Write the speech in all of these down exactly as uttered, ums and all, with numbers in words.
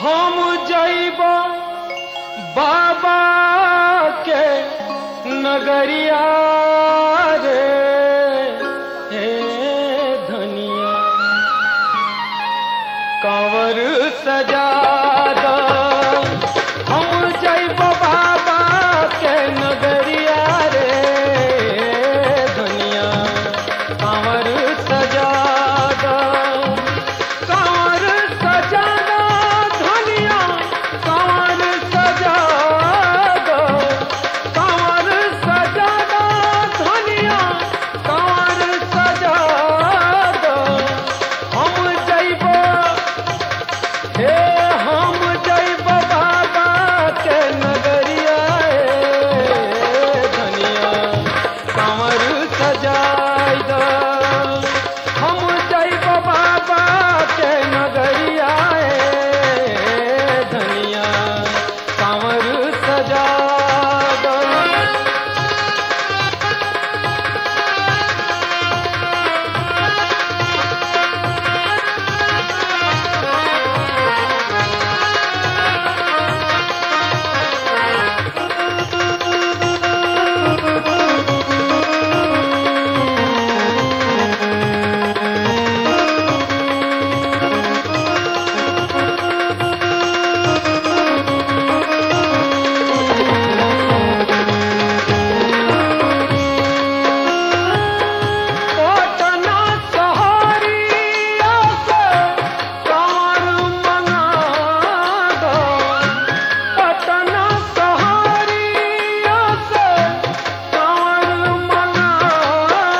हम जइब बाबा के नगरिया रे हे धनिया कंवर सजा दो। हम जइब बाबा के नगरिया रे धनिया कंवर सजा दो। कंवर सजा दो धनिया कंवर सजा दो। कंवर सजा दो धनिया कंवर सजा दो। हम जइब हे हम जइब बाबा के नगरिया रे धनिया कंवर सजाई दो। हम जइब बाबा के नगरिया रे धनिया कंवर सजा दो। पटना शहरिया से कंवर मंगा दो। पटना शहरिया से कंवर मंगा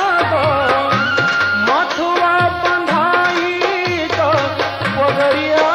दो। मथुरा बंधाई तो पगरिया